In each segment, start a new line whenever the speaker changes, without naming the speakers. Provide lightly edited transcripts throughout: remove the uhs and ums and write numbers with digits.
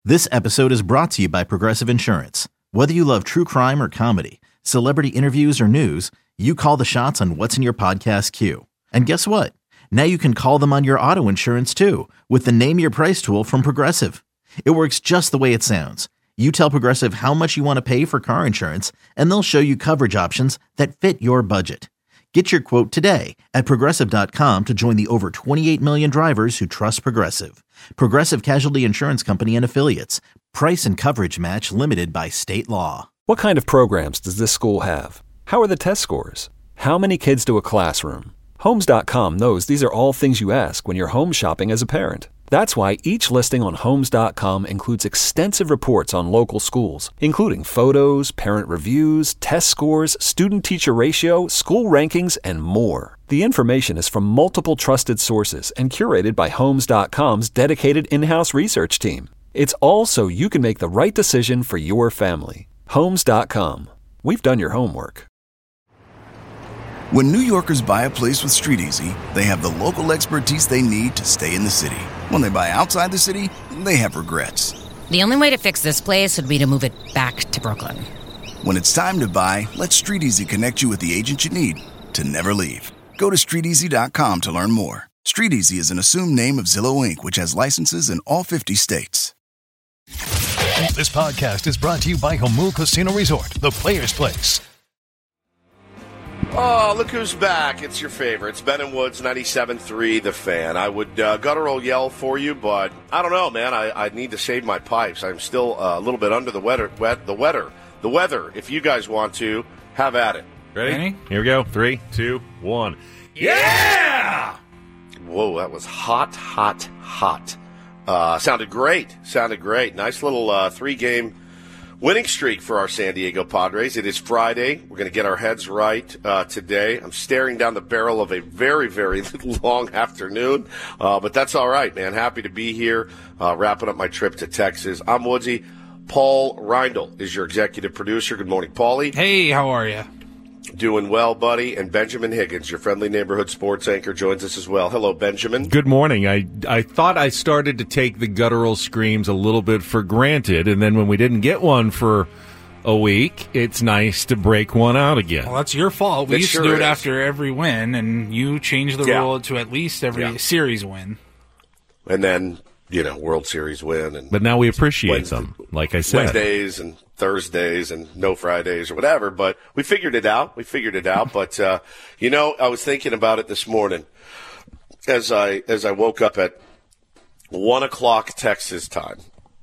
This episode is brought to you by Progressive Insurance. Whether you love true crime or comedy, celebrity interviews or news, you call the shots on what's in your podcast queue. And guess what? Now you can call them on your auto insurance too with the Name Your Price tool from Progressive. It works just the way it sounds. You tell Progressive how much you want to pay for car insurance, and they'll show you coverage options that fit your budget. Get your quote today at Progressive.com to join the over 28 million drivers who trust Progressive. Progressive Casualty Insurance Company and Affiliates. Price and coverage match limited by state law.
What kind of programs does this school have? How are the test scores? How many kids to a classroom? Homes.com knows these are all things you ask when you're home shopping as a parent. That's why each listing on Homes.com includes extensive reports on local schools, including photos, parent reviews, test scores, student-teacher ratio, school rankings, and more. The information is from multiple trusted sources and curated by Homes.com's dedicated in-house research team. It's all so you can make the right decision for your family. Homes.com. We've done your homework.
When New Yorkers buy a place with StreetEasy, they have the local expertise they need to stay in the city. When they buy outside the city, they have regrets.
The only way to fix this place would be to move it back to Brooklyn.
When it's time to buy, let StreetEasy connect you with the agent you need to never leave. Go to StreetEasy.com to learn more. StreetEasy is an assumed name of Zillow Inc., which has licenses in all 50 states.
This podcast is brought to you by Jamul Casino Resort, the Players Place.
Oh, look who's back. It's your favorite. It's Ben and Woods, 97.3, The Fan. I would guttural yell for you, but I don't know, man. I need to save my pipes. I'm still a little bit under the weather. If you guys want to, have at it.
Ready? Here we go. 3, 2, 1.
Yeah! Whoa, that was hot. Sounded great. Nice little 3-game winning streak for our San Diego Padres. It is Friday. We're going to get our heads right today. I'm staring down the barrel of a very, very long afternoon, but that's all right, man. Happy to be here, wrapping up my trip to Texas. I'm Woodsy. Paul Reindl is your executive producer. Good morning, Paulie.
Hey, how are you?
Doing well, buddy. And Benjamin Higgins, your friendly neighborhood sports anchor, joins us as well. Hello, Benjamin.
Good morning. I thought I started to take the guttural screams a little bit for granted, and then when we didn't get one for a week, it's nice to break one out again.
Well, that's your fault. We used to do it after every win, and you changed the rule to at least every series win.
And then, World Series win.
But now we appreciate them, like I said.
Wednesdays and Thursdays and no Fridays or whatever, but we figured it out. But, I was thinking about it this morning as I woke up at 1 o'clock Texas time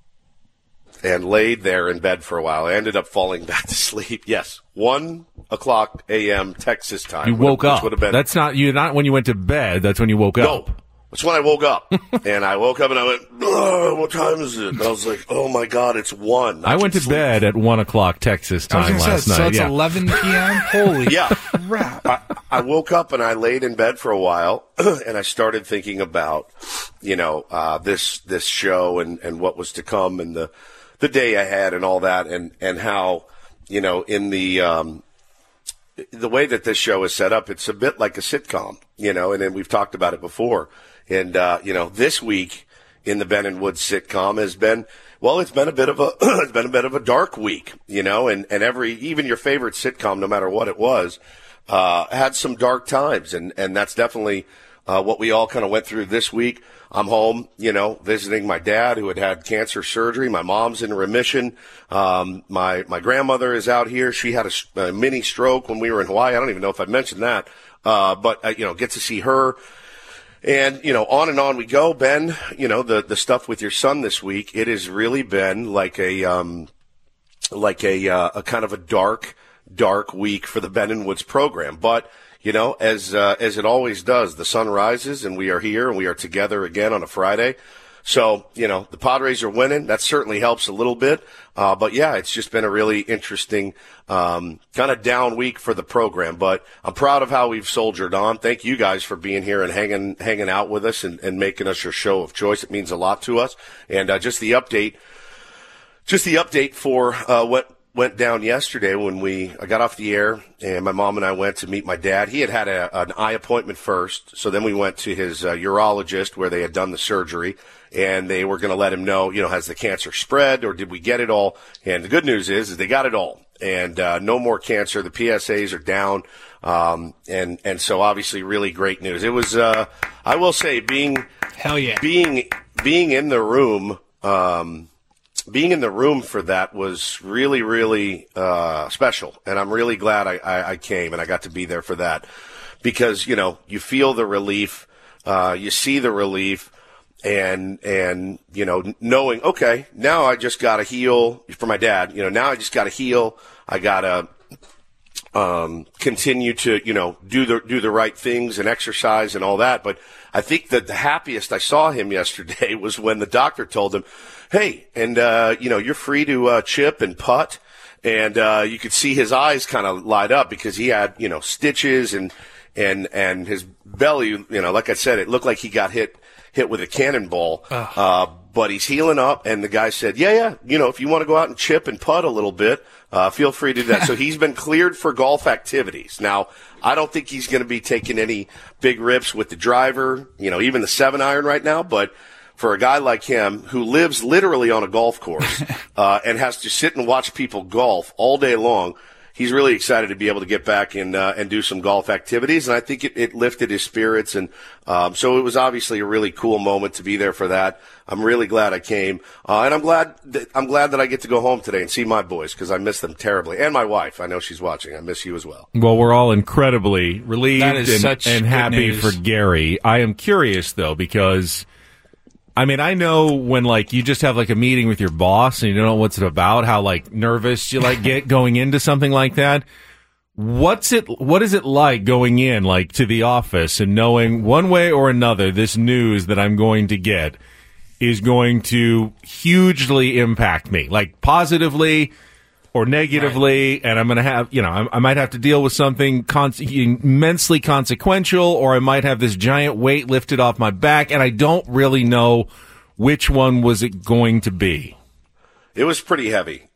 and laid there in bed for a while. I ended up falling back to sleep. Yes, 1 o'clock a.m. Texas time.
You woke up.
Would have been,
that's not when you went to bed. That's when you woke up.
No. That's when I woke up. And I woke up and I went, what time is it? And I was like, oh, my God, it's 1.
I went to bed at 1 o'clock Texas time last night.
So it's 11 p.m.? Holy crap.
I woke up and I laid in bed for a while, and I started thinking about, this show and what was to come and the day ahead and all that and how, in the way that this show is set up, it's a bit like a sitcom, and then we've talked about it before. And, this week in the Ben and Woods sitcom has been, it's been a bit of a dark week, and even your favorite sitcom, no matter what it was, had some dark times. And that's definitely, what we all kind of went through this week. I'm home, visiting my dad who had cancer surgery. My mom's in remission. My grandmother is out here. She had a mini stroke when we were in Hawaii. I don't even know if I mentioned that. But get to see her. And, on and on we go. Ben, the stuff with your son this week, it has really been like a kind of a dark week for the Ben and Woods program. But, as it always does, the sun rises and we are here and we are together again on a Friday. So, the Padres are winning. That certainly helps a little bit. But yeah, it's just been a really interesting, kind of down week for the program, but I'm proud of how we've soldiered on. Thank you guys for being here and hanging out with us and making us your show of choice. It means a lot to us. And, just the update for, what went down yesterday when I got off the air and my mom and I went to meet my dad. He had an eye appointment first. So then we went to his urologist where they had done the surgery. and they were going to let him know, has the cancer spread or did we get it all? And the good news is they got it all, and no more cancer. The PSAs are down, and so obviously really great news. It was, I will say, being in the room. Being in the room for that was really, really special, and I'm really glad I came and I got to be there for that because, you feel the relief, you see the relief, and knowing, okay, now I just got to heal for my dad. Now I just got to heal. I got to continue to, do the right things and exercise and all that. But I think that the happiest I saw him yesterday was when the doctor told him, hey, and, you're free to chip and putt. And you could see his eyes kind of light up because he had, stitches and his belly, like I said, it looked like he got hit with a cannonball. But he's healing up. And the guy said, yeah, if you want to go out and chip and putt a little bit, feel free to do that. So he's been cleared for golf activities. Now, I don't think he's going to be taking any big rips with the driver, even the 7-iron right now, but for a guy like him who lives literally on a golf course and has to sit and watch people golf all day long, he's really excited to be able to get back and do some golf activities. And I think it lifted his spirits. And so it was obviously a really cool moment to be there for that. I'm really glad I came. And I'm glad that I get to go home today and see my boys because I miss them terribly. And my wife. I know she's watching. I miss you as well.
Well, we're all incredibly relieved and happy for Gary. I am curious, though, because I know when, you just have, a meeting with your boss and you don't know what's it about, how, nervous you, get going into something like that. What is it like going in, to the office and knowing one way or another this news that I'm going to get is going to hugely impact me, positively or negatively, right. And I'm going to have, I might have to deal with something immensely consequential, or I might have this giant weight lifted off my back, and I don't really know which one was it going to be.
It was pretty heavy.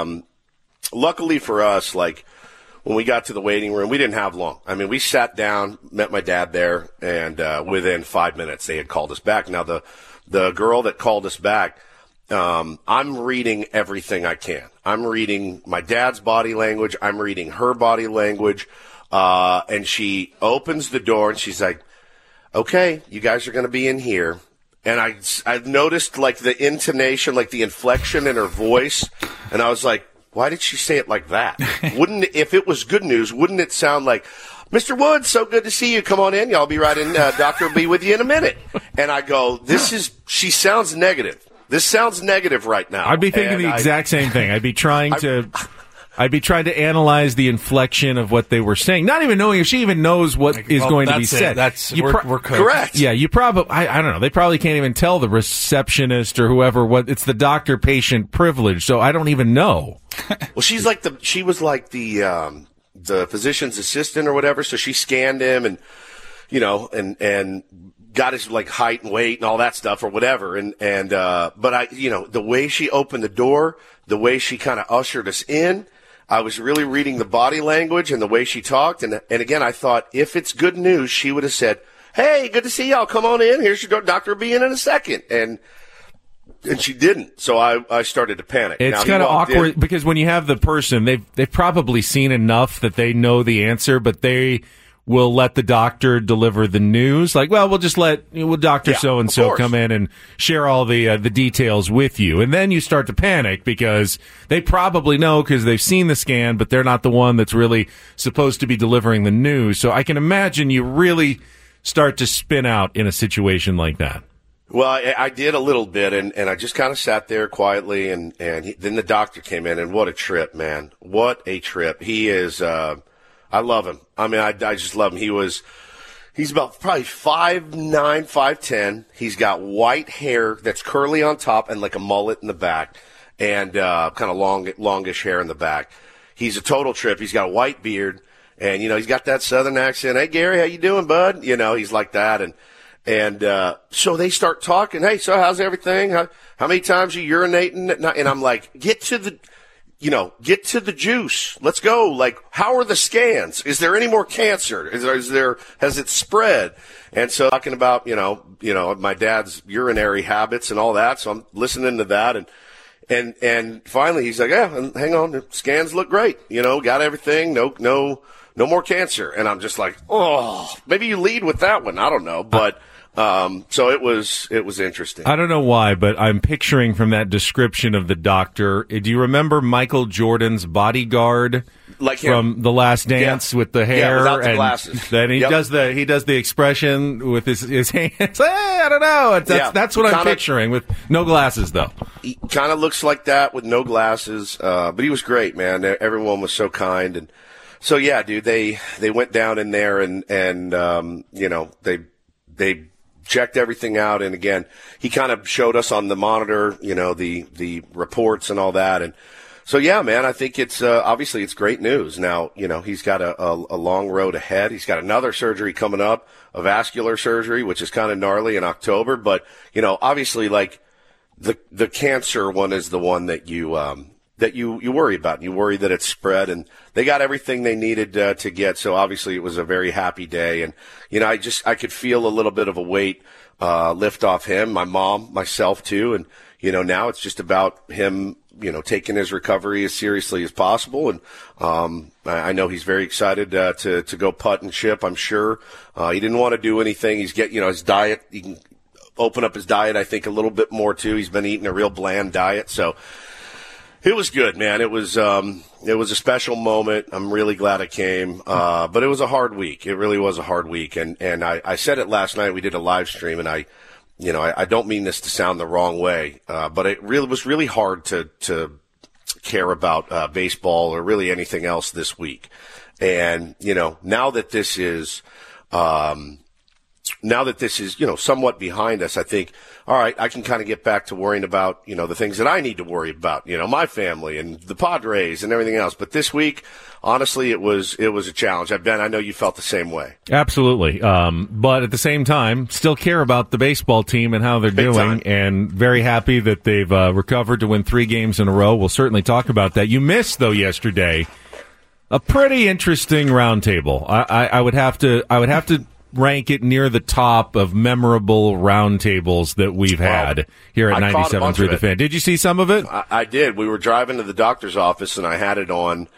Luckily for us, when we got to the waiting room, we didn't have long. We sat down, met my dad there, and within 5 minutes, they had called us back. Now, the girl that called us back, I'm reading everything I can. I'm reading my dad's body language. I'm reading her body language. And she opens the door and she's like, okay, you guys are going to be in here. And I've noticed the intonation, the inflection in her voice. And I was like, why did she say it like that? If it was good news, wouldn't it sound like, Mr. Woods, so good to see you. Come on in. Y'all be right in. Doctor will be with you in a minute. And I go, she sounds negative. This sounds negative right now.
I'd be thinking the exact same thing. I'd be trying to analyze the inflection of what they were saying, not even knowing if she even knows what is going to be said.
We're correct.
Yeah, you probably. I don't know. They probably can't even tell the receptionist or whoever what. It's the doctor-patient privilege, so I don't even know.
Well, she was like the physician's assistant or whatever. So she scanned him and got his height and weight and all that stuff or whatever. But the way she opened the door, the way she kind of ushered us in, I was really reading the body language and the way she talked. And again, I thought if it's good news, she would have said, hey, good to see y'all. Come on in. Here's your doctor will be in a second. And she didn't. So I started to panic.
It's kind of awkward because when you have the person, they've probably seen enough that they know the answer, but they will let the doctor deliver the news. We'll just let Dr. So-and-so come in and share all the details with you. And then you start to panic because they probably know because they've seen the scan, but they're not the one that's really supposed to be delivering the news. So I can imagine you really start to spin out in a situation like that.
Well, I did a little bit, and I just kind of sat there quietly, and then the doctor came in, and what a trip, man. What a trip. He is, I love him. I just love him. He's about probably 5'9", 5'10". He's got white hair that's curly on top and a mullet in the back, and kind of longish hair in the back. He's a total trip. He's got a white beard, and, he's got that southern accent. Hey, Gary, how you doing, bud? He's like that, and so they start talking. Hey, so how's everything? How many times are you urinating at night? And I'm like, get to the juice. Let's go. Like, how are the scans? Is there any more cancer? Has it spread? And so talking about, my dad's urinary habits and all that. So I'm listening to that. And finally he's like, yeah, hang on. The scans look great. Got everything. No more cancer. And I'm just like, oh, maybe you lead with that one. I don't know. But, so it was interesting.
I don't know why, but I'm picturing from that description of the doctor. Do you remember Michael Jordan's bodyguard?
Like him.
From The Last Dance with the hair,
without the glasses.
Then he does the expression with his hands. Hey, I don't know. That's what I'm picturing with no glasses though.
He kind of looks like that with no glasses, but he was great, man. Everyone was so kind, and so yeah, dude. They went down in there and they checked everything out, and again, he kind of showed us on the monitor, the reports and all that, and. So, yeah, man, I think it's obviously it's great news. Now, he's got a long road ahead. He's got another surgery coming up, a vascular surgery, which is kind of gnarly in October. But, obviously, like the cancer one is the one that you worry about. You worry that it's spread, and they got everything they needed to get. So, obviously, it was a very happy day. And, I could feel a little bit of a weight lift off him, my mom, myself, too. And, now it's just about him taking his recovery as seriously as possible. And I know he's very excited to go putt and chip, I'm sure. He didn't want to do anything. He's getting, his diet. He can open up his diet, I think, a little bit more, too. He's been eating a real bland diet. So it was good, man. It was a special moment. I'm really glad it came. But it was a hard week. It really was a hard week. And I said it last night. We did a live stream, and I don't mean this to sound the wrong way, but it really was really hard to care about baseball or really anything else this week. And now that this is somewhat behind us, I think, all right, I can kind of get back to worrying about the things that I need to worry about, my family and the Padres and everything else. But this week, honestly, it was a challenge. Ben, I know you felt the same way.
Absolutely. But at the same time, still care about the baseball team and how they're doing, and very happy that they've recovered to win 3 games in a row. We'll certainly talk about that. You missed, though, yesterday, a pretty interesting roundtable. I would have to rank it near the top of memorable roundtables that we've had here at 97.3 The Fan. Did you see some of it?
I did. We were driving to the doctor's office, and I had it on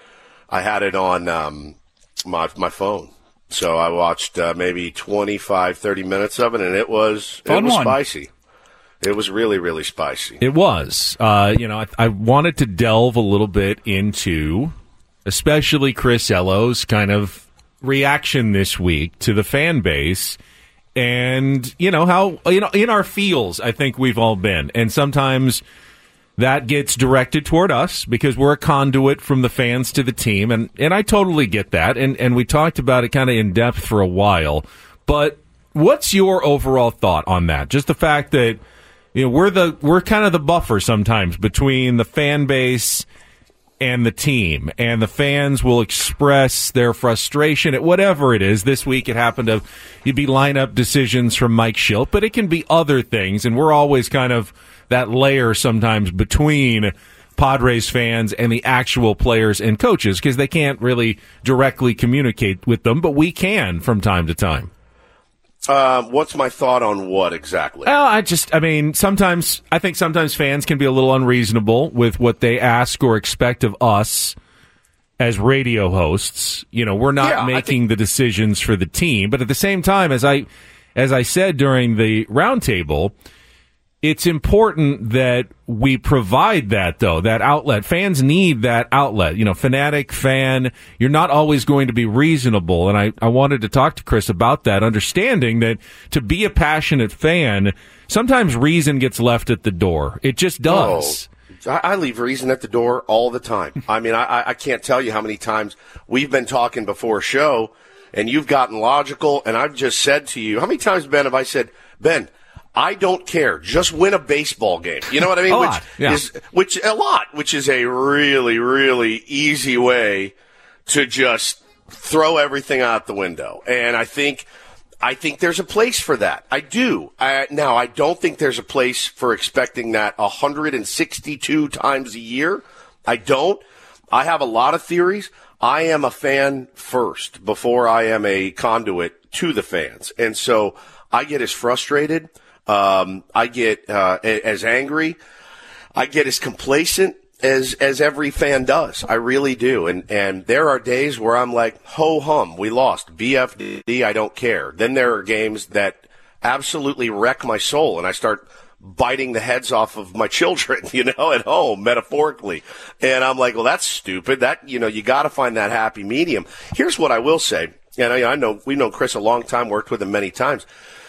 my phone. So I watched maybe 25, 30 minutes of it, and it was spicy. It was really, really spicy.
It was. I wanted to delve a little bit into, especially Chris Ello's kind of reaction this week to the fan base, and how in our feels I think we've all been, and sometimes that gets directed toward us because we're a conduit from the fans to the team, and I totally get that, and we talked about it kind of in depth for a while. But what's your overall thought on that? Just the fact that we're kind of the buffer sometimes between the fan base and the team, and the fans will express their frustration at whatever it is. This week it happened to be lineup decisions from Mike Shildt, but it can be other things, and we're always kind of that layer sometimes between Padres fans and the actual players and coaches, because they can't really directly communicate with them, but we can from time to time.
What's my thought on what exactly?
Well, I think sometimes fans can be a little unreasonable with what they ask or expect of us as radio hosts. We're not making the decisions for the team, but at the same time, as I said during the roundtable, it's important that we provide that, though, that outlet. Fans need that outlet. Fanatic fan, you're not always going to be reasonable. And I wanted to talk to Chris about that, understanding that to be a passionate fan, sometimes reason gets left at the door. It just does.
I leave reason at the door all the time. I mean, I can't tell you how many times we've been talking before a show, and you've gotten logical, and I've just said to you, how many times, Ben, have I said, Ben, I don't care. Just win a baseball game. You know what I mean? Which is a really, really easy way to just throw everything out the window. And I think there's a place for that. I do. Now, I don't think there's a place for expecting that 162 times a year. I have a lot of theories. I am a fan first before I am a conduit to the fans. And so I get as frustrated. I get as angry. I get as complacent as every fan does. I really do. And there are days where I'm like, ho hum, we lost. BFD, I don't care. Then there are games that absolutely wreck my soul, and I start biting the heads off of my children, at home, metaphorically. And I'm like, well, that's stupid. That, you got to find that happy medium. Here's what I will say. And I know we've known Chris a long time, worked with him many times.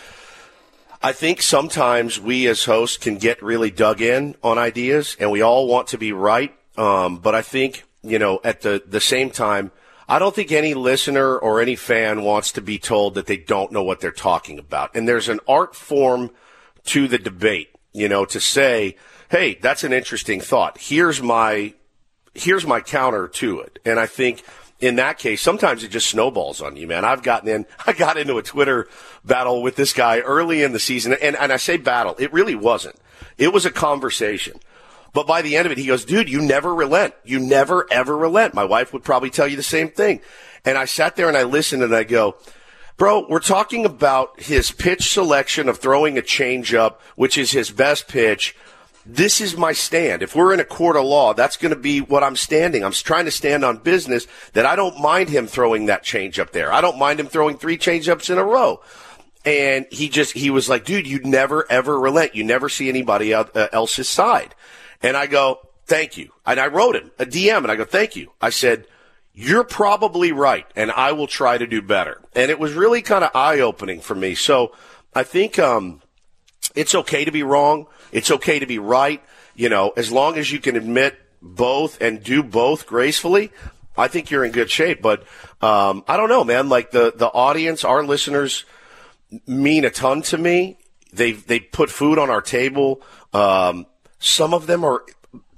I think sometimes we as hosts can get really dug in on ideas, and we all want to be right. But I think, at the same time, I don't think any listener or any fan wants to be told that they don't know what they're talking about. And there's an art form to the debate, to say, hey, that's an interesting thought. Here's my counter to it. And I think in that case, sometimes it just snowballs on you, man. I got into a Twitter battle with this guy early in the season. And I say battle. It really wasn't. It was a conversation. But by the end of it, he goes, dude, you never relent. You never, ever relent. My wife would probably tell you the same thing. And I sat there and I listened and I go, bro, we're talking about his pitch selection of throwing a changeup, which is his best pitch. This is my stand. If we're in a court of law, that's going to be what I'm standing. I'm trying to stand on business that I don't mind him throwing that changeup there. I don't mind him throwing 3 changeups in a row. And he was like, dude, you never, ever relent. You never see anybody else's side. And I go, thank you. And I wrote him a DM and I go, thank you. I said, you're probably right, and I will try to do better. And it was really kind of eye-opening for me. So I think it's okay to be wrong. It's okay to be right. As long as you can admit both and do both gracefully, I think you're in good shape. But I don't know, man. Like the audience, our listeners mean a ton to me. They put food on our table. Some of them are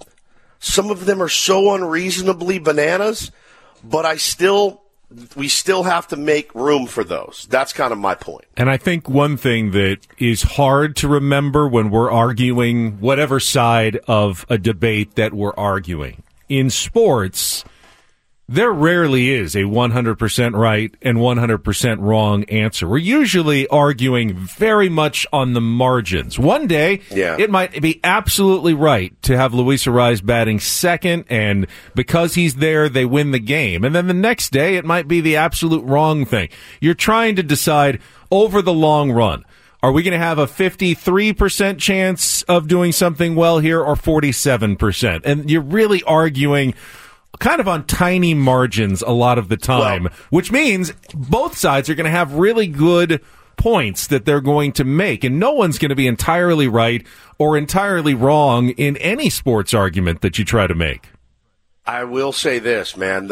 so unreasonably bananas, but we still have to make room for those. That's kind of my point.
And I think one thing that is hard to remember when we're arguing whatever side of a debate that we're arguing in sports, there rarely is a 100% right and 100% wrong answer. We're usually arguing very much on the margins. One day, It might be absolutely right to have Luis Arraez batting second, and because he's there, they win the game. And then the next day, it might be the absolute wrong thing. You're trying to decide over the long run. Are we going to have a 53% chance of doing something well here or 47%? And you're really arguing kind of on tiny margins a lot of the time, which means both sides are going to have really good points that they're going to make, and no one's going to be entirely right or entirely wrong in any sports argument that you try to make.
I will say this, man,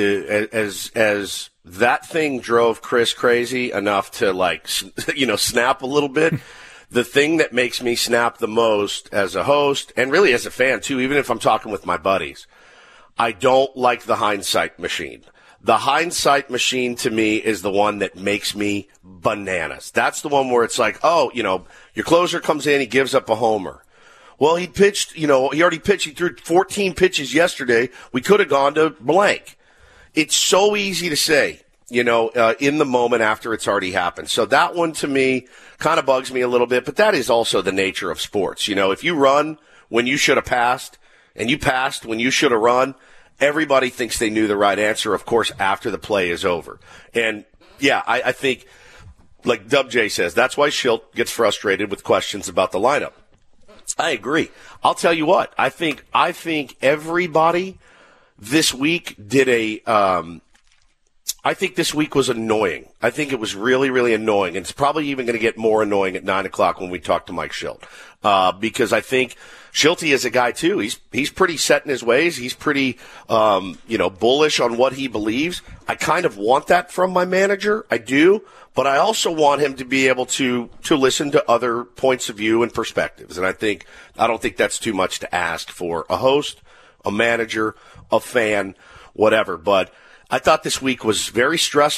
as that thing drove Chris crazy enough to snap a little bit. The thing that makes me snap the most as a host, and really as a fan too, even if I'm talking with my buddies, I don't like the hindsight machine. The hindsight machine to me is the one that makes me bananas. That's the one where it's like, your closer comes in, he gives up a homer. Well, he pitched, he already pitched. He threw 14 pitches yesterday. We could have gone to blank. It's so easy to say, in the moment after it's already happened. So that one to me kind of bugs me a little bit, but that is also the nature of sports. If you run when you should have passed, and you passed when you should have run, everybody thinks they knew the right answer, of course, after the play is over. And, I think, like Dub J says, that's why Schilt gets frustrated with questions about the lineup. I agree. I'll tell you what. I think everybody this week did I think this week was annoying. I think it was really, really annoying. And it's probably even going to get more annoying at 9 o'clock when we talk to Mike Schilt. Because I think Schilty is a guy too. He's pretty set in his ways. He's pretty, bullish on what he believes. I kind of want that from my manager. I do. But I also want him to be able to listen to other points of view and perspectives. And I don't think that's too much to ask for a host, a manager, a fan, whatever. But I thought this week was very stressful.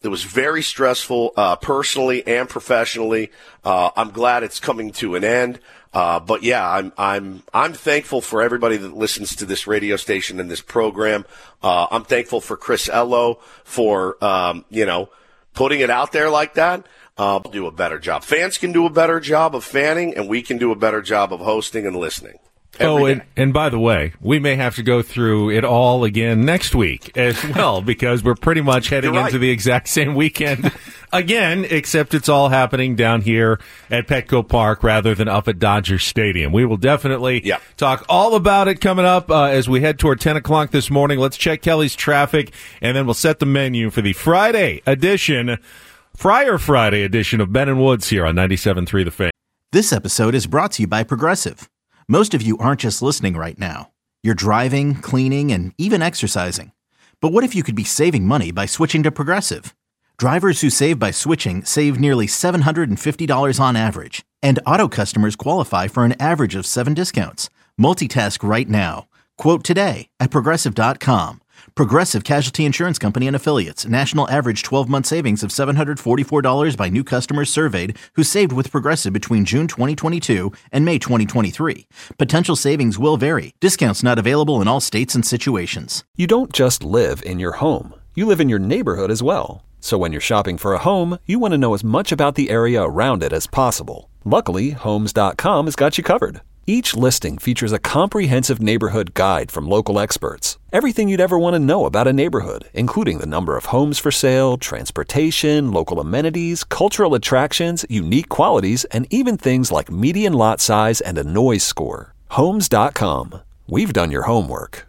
It was very stressful, personally and professionally. I'm glad it's coming to an end. But yeah, I'm thankful for everybody that listens to this radio station and this program. I'm thankful for Chris Ello for, putting it out there like that. Do a better job. Fans can do a better job of fanning, and we can do a better job of hosting and listening.
And by the way, we may have to go through it all again next week as well, because we're pretty much heading into the exact same weekend again, except it's all happening down here at Petco Park rather than up at Dodger Stadium. We will definitely talk all about it coming up as we head toward 10 o'clock this morning. Let's check Kelly's traffic, and then we'll set the menu for the Friday edition of Ben and Woods here on 97.3 The Fan.
This episode is brought to you by Progressive. Most of you aren't just listening right now. You're driving, cleaning, and even exercising. But what if you could be saving money by switching to Progressive? Drivers who save by switching save nearly $750 on average. And auto customers qualify for an average of 7 discounts. Multitask right now. Quote today at Progressive.com. Progressive Casualty Insurance Company and Affiliates. National average 12-month savings of $744 by new customers surveyed who saved with Progressive between June 2022 and May 2023. Potential savings will vary. Discounts not available in all states and situations.
You don't just live in your home. You live in your neighborhood as well. So when you're shopping for a home, you want to know as much about the area around it as possible. Luckily, Homes.com has got you covered. Each listing features a comprehensive neighborhood guide from local experts. Everything you'd ever want to know about a neighborhood, including the number of homes for sale, transportation, local amenities, cultural attractions, unique qualities, and even things like median lot size and a noise score. Homes.com. We've done your homework.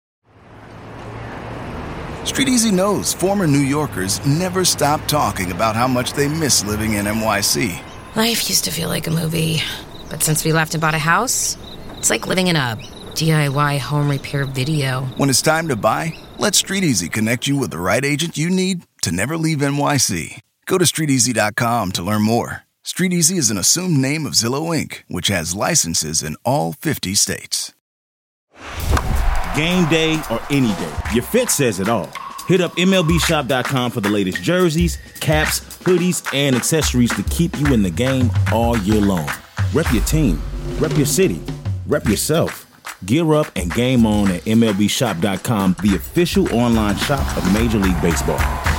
Street Easy knows former New Yorkers never stop talking about how much they miss living in NYC.
Life used to feel like a movie. But since we left and bought a house, it's like living in a DIY home repair video.
When it's time to buy, let Street Easy connect you with the right agent you need to never leave NYC. Go to StreetEasy.com to learn more. Street Easy is an assumed name of Zillow Inc., which has licenses in all 50 states.
Game day or any day, your fit says it all. Hit up MLBshop.com for the latest jerseys, caps, hoodies, and accessories to keep you in the game all year long. Rep your team, rep your city, rep yourself. Gear up and game on at MLBshop.com, the official online shop of Major League Baseball.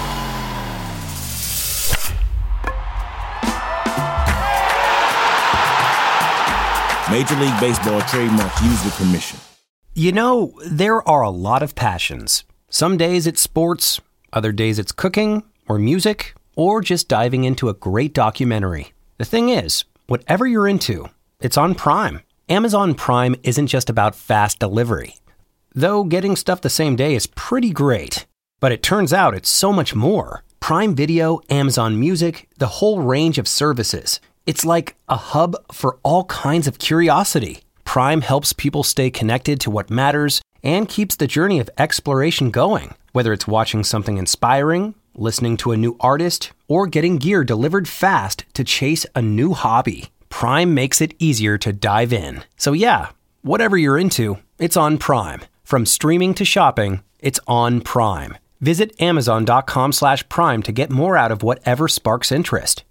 Major League Baseball trademark used with permission.
You know, there are a lot of passions. Some days it's sports, other days it's cooking or music, or just diving into a great documentary. The thing is, whatever you're into, it's on Prime. Amazon Prime isn't just about fast delivery. Though getting stuff the same day is pretty great. But it turns out it's so much more. Prime Video, Amazon Music, the whole range of services. It's like a hub for all kinds of curiosity. Prime helps people stay connected to what matters and keeps the journey of exploration going. Whether it's watching something inspiring, listening to a new artist, or getting gear delivered fast to chase a new hobby, Prime makes it easier to dive in. So yeah, whatever you're into, it's on Prime. From streaming to shopping, it's on Prime. Visit Amazon.com/Prime to get more out of whatever sparks interest.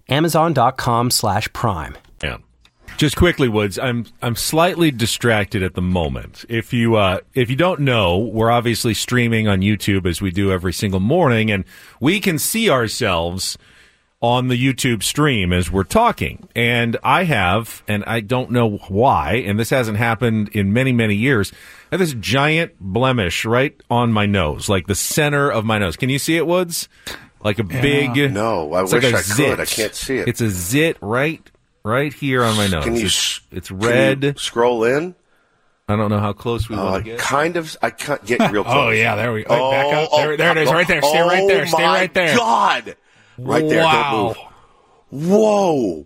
Amazon.com/Prime.
Yeah. Just quickly, Woods, I'm slightly distracted at the moment. If you don't know, we're obviously streaming on YouTube as we do every single morning, and we can see ourselves on the YouTube stream as we're talking. And I have, and I don't know why, and this hasn't happened in many, many years, I have this giant blemish right on my nose, like the center of my nose. Can you see it, Woods? Like a big...
No, I wish I could. I can't see it.
It's a zit right here on my nose.
Can you,
it's red.
Can you scroll in?
I don't know how close we want to get.
I can't get real close.
Oh, yeah, there we go. Back up. There it is, right there. Stay right there. Stay right there.
Oh, my God. Right there.
Wow.
Don't move. Whoa.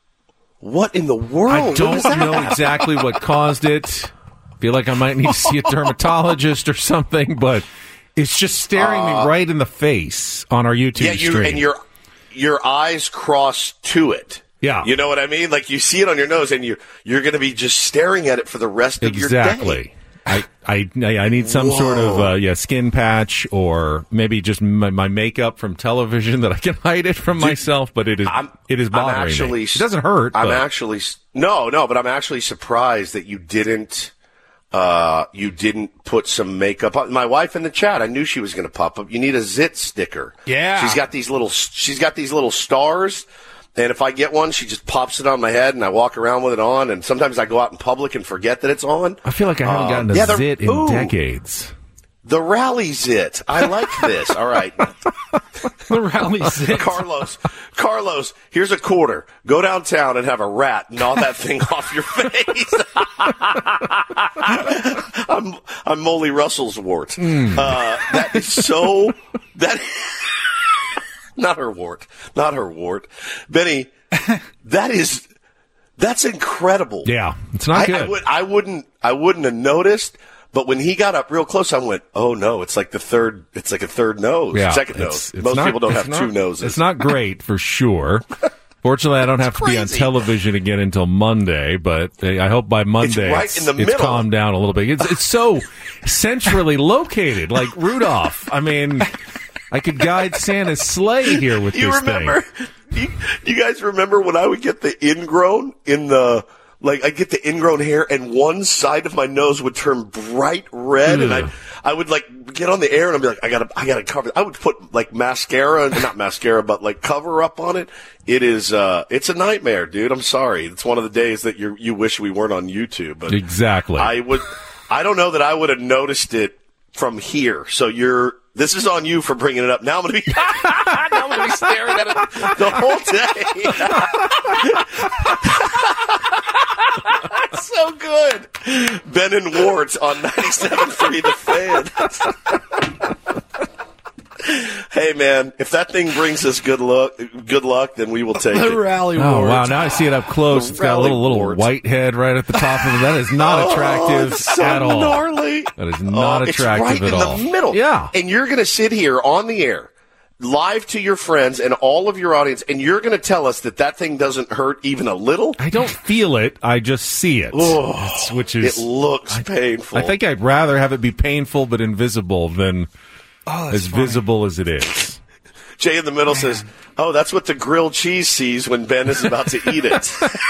What in the world?
I don't know exactly what caused it. I feel like I might need to see a dermatologist or something, but it's just staring me right in the face on our YouTube stream.
And your eyes cross to it.
Yeah.
You know what I mean? Like you see it on your nose and you're going to be just staring at it for the rest of your day.
Exactly. I need some sort of skin patch, or maybe just my makeup from television that I can hide it from myself. But it is bothering me. It doesn't hurt.
But I'm actually surprised that you didn't put some makeup on. My wife in the chat, I knew she was going to pop up. You need a zit sticker.
Yeah,
she's got these little stars. And if I get one, she just pops it on my head, and I walk around with it on. And sometimes I go out in public and forget that it's on.
I feel like I haven't gotten a zit in decades.
The rally zit. I like this. All right.
The rally zit.
Carlos, here's a quarter. Go downtown and have a rat gnaw that thing off your face. I'm Molly Russell's wart. That is so... Not her wart. Benny, that's incredible.
Yeah, it's not good.
I wouldn't have noticed, but when he got up real close, I went, oh no, it's like a third nose, second nose. Most people don't have two noses.
It's not great for sure. Fortunately, I don't have to be on television again until Monday, but I hope by Monday it's calmed down a little bit. It's so centrally located, like Rudolph. I mean... I could guide Santa's sleigh here with this thing.
You guys remember when I would get the ingrown I'd get the ingrown hair, and one side of my nose would turn bright red, and I would like get on the air, and I'd be like, I gotta cover. I would put like mascara, not mascara, but like cover up on it. It is, it's a nightmare, dude. I'm sorry. It's one of the days that you wish we weren't on YouTube. But
exactly.
I don't know that I would have noticed it from here. So this is on you for bringing it up. Now I'm going to be staring at it the whole day. That's so good. Ben and Wart on 97.3 The Fan. Hey man, if that thing brings us good luck, then we will take it.
The rally
wart.
Oh
wow, now I see it up close. It's got a little white head right at the top of it. That is not attractive at all.
Gnarly.
That is not attractive at all.
It's right in the middle.
Yeah.
And you're going to sit here on the air, live to your friends and all of your audience, and you're going to tell us that thing doesn't hurt even a little?
I don't feel it. I just see it.
It looks painful.
I think I'd rather have it be painful but invisible than... as visible as it is.
Jay in the middle says, oh, that's what the grilled cheese sees when Ben is about to eat it.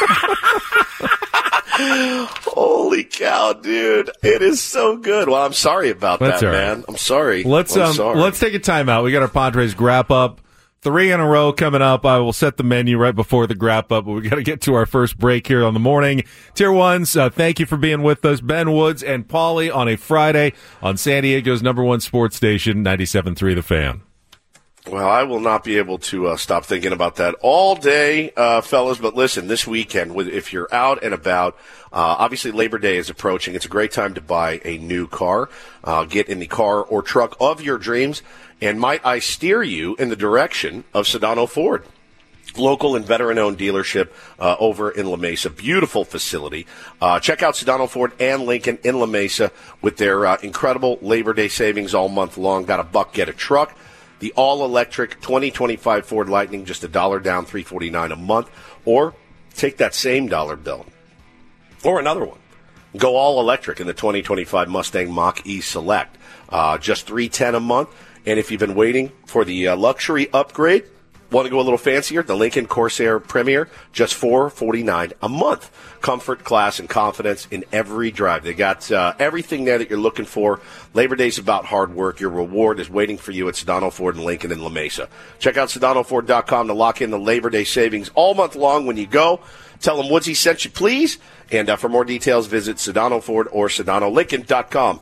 Holy cow, dude. It is so good. Well, I'm sorry about that, man. I'm sorry.
Let's take a timeout. We got our Padres Grap Up. 3 in a row coming up. I will set the menu right before the Grap Up, but we got to get to our first break here on the morning. Tier 1s, thank you for being with us. Ben Woods and Paulie on a Friday on San Diego's #1 sports station, 97.3 The Fan.
Well, I will not be able to stop thinking about that all day, fellas. But listen, this weekend, if you're out and about, obviously Labor Day is approaching. It's a great time to buy a new car. Get in the car or truck of your dreams. And might I steer you in the direction of Sedano Ford, local and veteran-owned dealership over in La Mesa. Beautiful facility. Check out Sedano Ford and Lincoln in La Mesa with their incredible Labor Day savings all month long. Got a buck, get a truck. The all-electric 2025 Ford Lightning, just $1 down, $349 a month. Or take that same dollar bill or another one. Go all-electric in the 2025 Mustang Mach-E Select, just $310 a month. And if you've been waiting for the luxury upgrade, want to go a little fancier, the Lincoln Corsair Premier, just $449 a month. Comfort, class, and confidence in every drive. They got everything there that you're looking for. Labor Day's about hard work. Your reward is waiting for you at Sedano Ford and Lincoln in La Mesa. Check out SedanoFord.com to lock in the Labor Day savings all month long when you go. Tell them Woodsy sent you, please. And for more details, visit Sedano Ford or SedanoLincoln.com.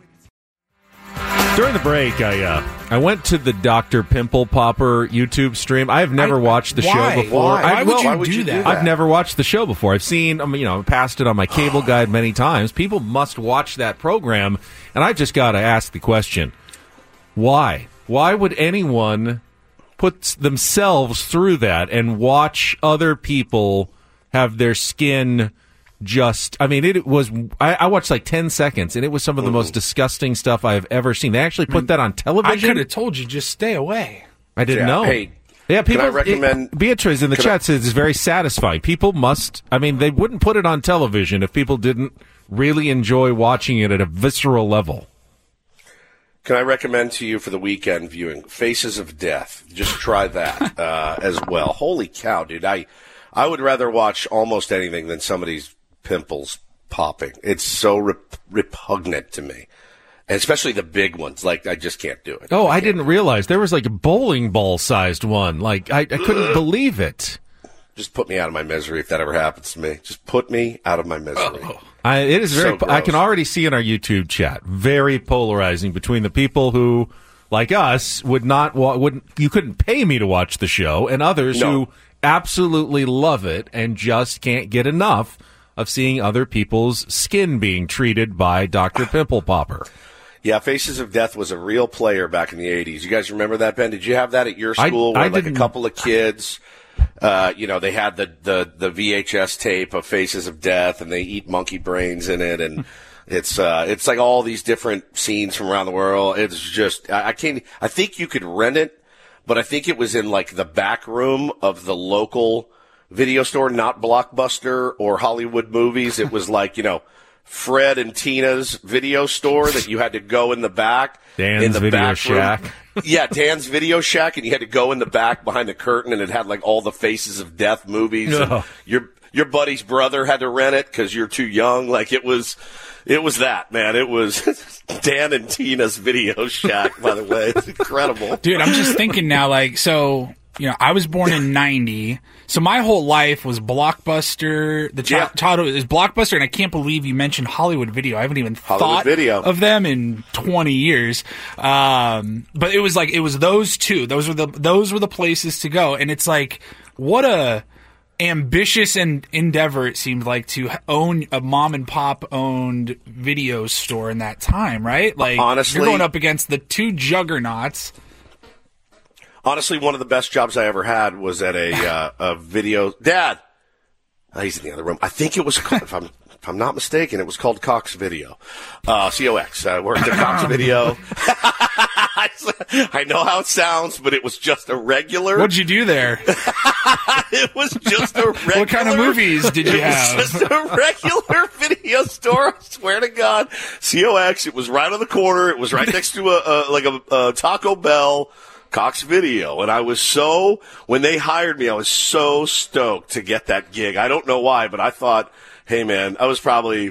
During the break, I went to the Dr. Pimple Popper YouTube stream. I have never watched the show before.
Why would you do that?
I've never watched the show before. I've seen, passed it on my cable guide many times. People must watch that program, and I've just got to ask the question, why? Why would anyone put themselves through that and watch other people have their skin... I watched like 10 seconds, and it was some of the most disgusting stuff I've ever seen. They actually put that on television.
I could have told you, just stay away.
I didn't know.
Hey,
people.
Can I recommend?
Beatrice in the chat says it's very satisfying. People must. They wouldn't put it on television if people didn't really enjoy watching it at a visceral level.
Can I recommend to you for the weekend viewing Faces of Death? Just try that as well. Holy cow, dude. I would rather watch almost anything than somebody's pimples popping. It's so repugnant to me. And especially the big ones. Like, I just can't do it.
Oh, I didn't realize. There was like a bowling ball-sized one. Like, I couldn't believe it.
Just put me out of my misery if that ever happens to me. Just put me out of my misery.
Oh. It is very. I can already see in our YouTube chat, very polarizing between the people who, like us, you couldn't pay me to watch the show, and others who absolutely love it and just can't get enough of seeing other people's skin being treated by Dr. Pimple Popper.
Yeah, Faces of Death was a real player back in the 80s. You guys remember that, Ben? Did you have that at your school where like a couple of kids, they had the VHS tape of Faces of Death and they eat monkey brains in it, and it's like all these different scenes from around the world. It's just, I think you could rent it, but I think it was in like the back room of the local video store, not Blockbuster or Hollywood Movies. It was like, Fred and Tina's video store that you had to go in the back.
Dan's Video Shack.
Yeah, Dan's Video Shack, and you had to go in the back behind the curtain, and it had like all the Faces of Death movies.
No.
And your buddy's brother had to rent it because you're too young. Like it was that, man. It was Dan and Tina's Video Shack, by the way. It's incredible.
Dude, I'm just thinking now, like, so, I was born in 90, so my whole life was Blockbuster. Childhood is Blockbuster, and I can't believe you mentioned Hollywood Video. I haven't even thought of them in 20 years. But it was those two. Those were the places to go, and it's like, what a ambitious endeavor it seemed like to own a mom and pop owned video store in that time, right? Like, honestly, you're going up against the two juggernauts.
Honestly, one of the best jobs I ever had was at a video. Dad, he's in the other room. I think it was called, if I'm not mistaken, it was called Cox Video, COX. I worked at Cox Video. I know how it sounds, but it was just a regular.
What'd you do there?
It was just a regular.
What kind of movies did you have?
It was just a regular video store. I swear to God, COX. It was right on the corner. It was right next to a Taco Bell. Cox Video, and when they hired me, I was so stoked to get that gig. I don't know why, but I thought, hey man, I was probably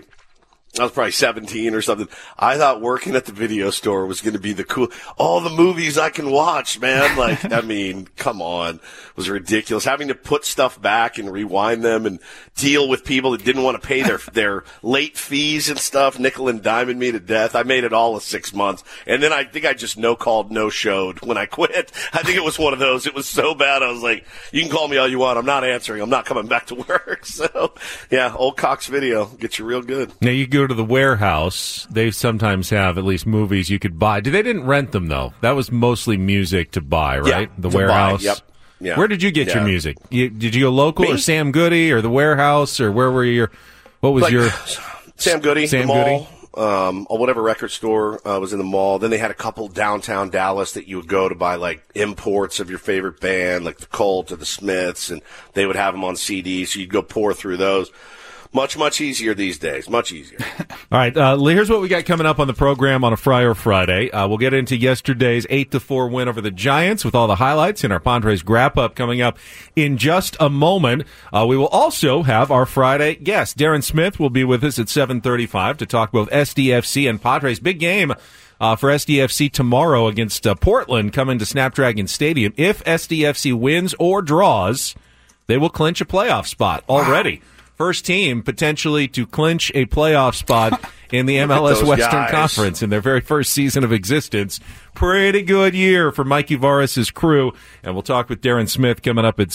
17 or something. I thought working at the video store was going to be all the movies I can watch, man. Like, I mean, come on. It was ridiculous. Having to put stuff back and rewind them and deal with people that didn't want to pay their late fees and stuff, nickel and diming me to death. I made it all of 6 months. And then I think I just no-showed when I quit. I think it was one of those. It was so bad. I was like, you can call me all you want. I'm not answering. I'm not coming back to work. So, yeah, old Cox Video gets you real good.
Now, you go to the warehouse. They sometimes have at least movies you could buy. They didn't rent them, though. That was mostly music to buy, right?
Yeah,
the warehouse.
Buy. Yep. Yeah.
Where did you get your music? Did you go local or Sam Goody or the warehouse, or where were what was your
Sam Goody, the mall, or whatever record store was in the mall. Then they had a couple downtown Dallas that you would go to buy like imports of your favorite band, like the Cult or the Smiths, and they would have them on CD, so you'd go pour through those. Much, much easier these days. Much easier.
All right. Here's what we got coming up on the program on a Friar Friday. We'll get into yesterday's 8-4 win over the Giants with all the highlights in our Padres Wrap-Up coming up in just a moment. We will also have our Friday guest. Darren Smith will be with us at 7:35 to talk both SDFC and Padres. Big game for SDFC tomorrow against Portland coming to Snapdragon Stadium. If SDFC wins or draws, they will clinch a playoff spot already. Wow. First team potentially to clinch a playoff spot in the MLS Western Conference in their very first season of existence. Pretty good year for Mikey Varas' crew. And we'll talk with Darren Smith coming up at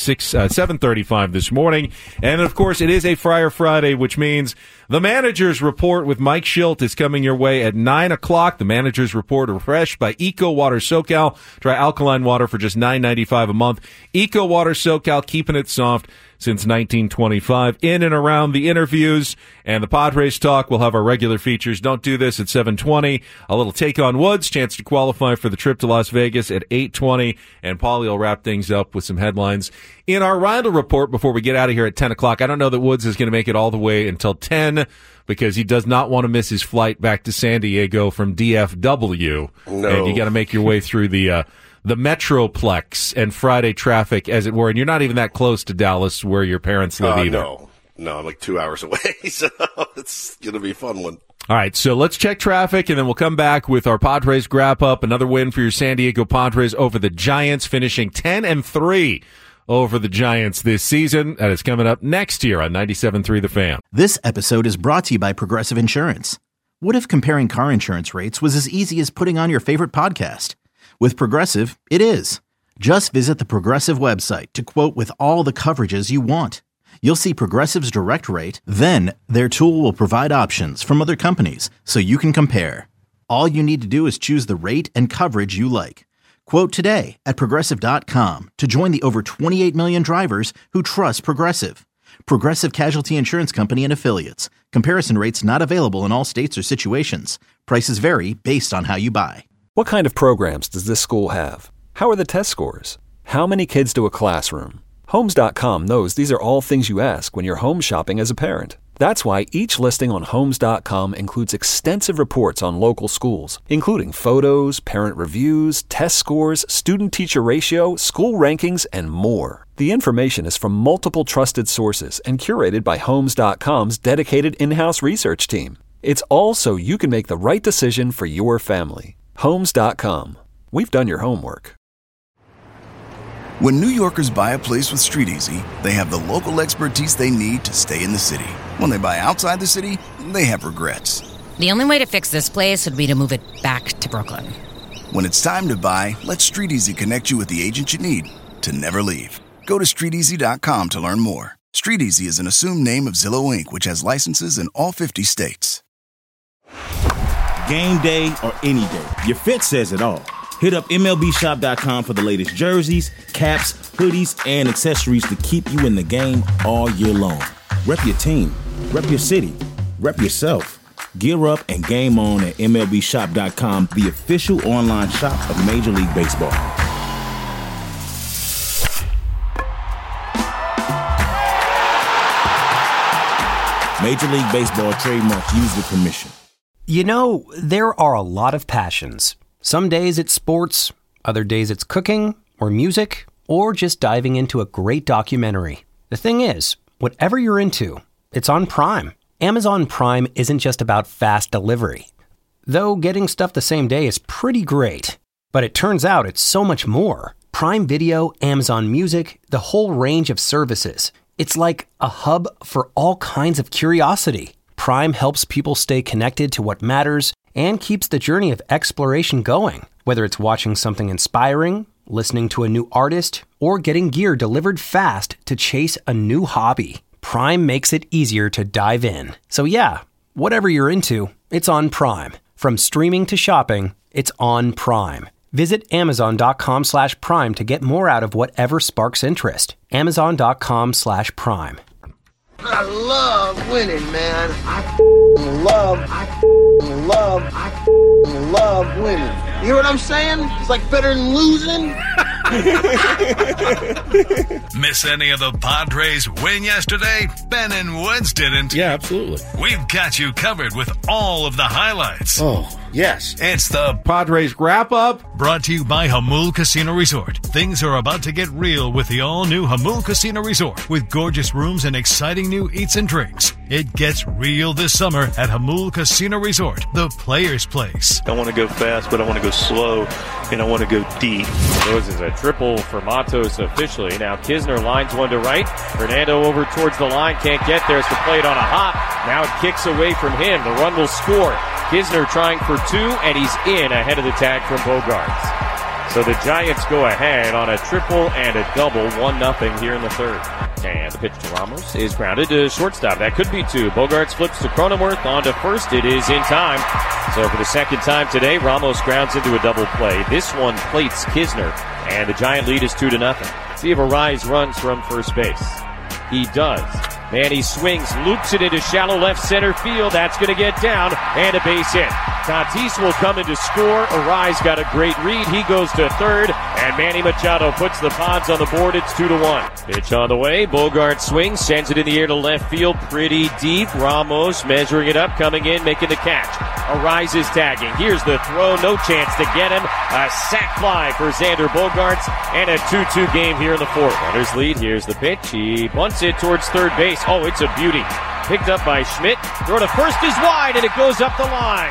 7:35 this morning. And, of course, it is a Friar Friday, which means the Manager's Report with Mike Schilt is coming your way at 9 o'clock. The Manager's Report refreshed by Eco Water SoCal. Try alkaline water for just $9.95 a month. Eco Water SoCal, keeping it soft since 1925. In and around the interviews and the Padres talk, we'll have our regular features. Don't do this at 7:20. A little take on Woods, chance to qualify for the trip to Las Vegas at 8:20. And Paulie will wrap things up with some headlines in our Rindle Report before we get out of here at 10 o'clock. I don't know that Woods is going to make it all the way until 10 because he does not want to miss his flight back to San Diego from DFW.
No.
And you got to make your way through the Metroplex and Friday traffic, as it were. And you're not even that close to Dallas where your parents live either.
No, I'm like 2 hours away, so it's going to be a fun one.
All right, so let's check traffic, and then we'll come back with our Padres wrap-up. Another win for your San Diego Padres over the Giants, finishing 10-3 over the Giants this season. That is coming up next year on 97.3 The Fan.
This episode is brought to you by Progressive Insurance. What if comparing car insurance rates was as easy as putting on your favorite podcast? With Progressive, it is. Just visit the Progressive website to quote with all the coverages you want. You'll see Progressive's direct rate, then their tool will provide options from other companies so you can compare. All you need to do is choose the rate and coverage you like. Quote today at Progressive.com to join the over 28 million drivers who trust Progressive. Progressive Casualty Insurance Company and Affiliates. Comparison rates not available in all states or situations. Prices vary based on how you buy.
What kind of programs does this school have? How are the test scores? How many kids do a classroom? Homes.com knows these are all things you ask when you're home shopping as a parent. That's why each listing on Homes.com includes extensive reports on local schools, including photos, parent reviews, test scores, student-teacher ratio, school rankings, and more. The information is from multiple trusted sources and curated by Homes.com's dedicated in-house research team. It's all so you can make the right decision for your family. Homes.com. We've done your homework.
When New Yorkers buy a place with StreetEasy, they have the local expertise they need to stay in the city. When they buy outside the city, they have regrets.
The only way to fix this place would be to move it back to Brooklyn.
When it's time to buy, let StreetEasy connect you with the agent you need to never leave. Go to StreetEasy.com to learn more. StreetEasy is an assumed name of Zillow Inc., which has licenses in all 50 states.
Game day or any day, your fit says it all. Hit up MLBshop.com for the latest jerseys, caps, hoodies, and accessories to keep you in the game all year long. Rep your team, rep your city, rep yourself. Gear up and game on at MLBshop.com, the official online shop of Major League Baseball. Major League Baseball trademark used with permission.
You know, there are a lot of passions. Some days it's sports, other days it's cooking or music, or just diving into a great documentary. The thing is, whatever you're into, it's on Prime. Amazon Prime isn't just about fast delivery. Though getting stuff the same day is pretty great. But it turns out it's so much more. Prime Video, Amazon Music, the whole range of services. It's like a hub for all kinds of curiosity. Prime helps people stay connected to what matters and keeps the journey of exploration going. Whether it's watching something inspiring, listening to a new artist, or getting gear delivered fast to chase a new hobby, Prime makes it easier to dive in. So yeah, whatever you're into, it's on Prime. From streaming to shopping, it's on Prime. Visit Amazon.com/Prime to get more out of whatever sparks interest. Amazon.com/Prime.
I love winning, man. I love winning. You hear what I'm saying? It's like better than losing.
Miss any of the Padres win yesterday? Ben and Woods didn't.
Yeah, absolutely.
We've got you covered with all of the highlights.
Oh, yes.
It's the
Padres wrap-up,
brought to you by Jamul Casino Resort. Things are about to get real with the all-new Jamul Casino Resort, with gorgeous rooms and exciting new eats and drinks. It gets real this summer at Jamul Casino Resort, the Players' Place.
I want to go fast, but I want to go slow, and I want to go deep.
Those is a triple for Matos officially. Now Kisner lines one to right. Fernando over towards the line, can't get there. It's the plate on a hop. Now it kicks away from him. The run will score. Kisner trying for two, and he's in ahead of the tag from Bogaerts. So the Giants go ahead on a triple and a double, 1-0 here in the third. And the pitch to Ramos is grounded to shortstop. That could be two. Bogaerts flips to Cronenworth on to first. It is in time. So for the second time today, Ramos grounds into a double play. This one plates Kisner, and the Giant lead is 2-0. See if Arise runs from first base. He does. Manny swings, loops it into shallow left center field. That's going to get down and a base hit. Tatis will come in to score. Arise got a great read. He goes to third, and Manny Machado puts the Pods on the board. It's 2-1. Pitch on the way. Bogart swings, sends it in the air to left field. Pretty deep. Ramos measuring it up, coming in, making the catch. Arise is tagging. Here's the throw. No chance to get him. A sac fly for Xander Bogaerts, and a 2-2 game here in the fourth. Runners lead. Here's the pitch. He bunts it towards third base. Oh, it's a beauty. Picked up by Schmidt. Throw to first is wide, and it goes up the line.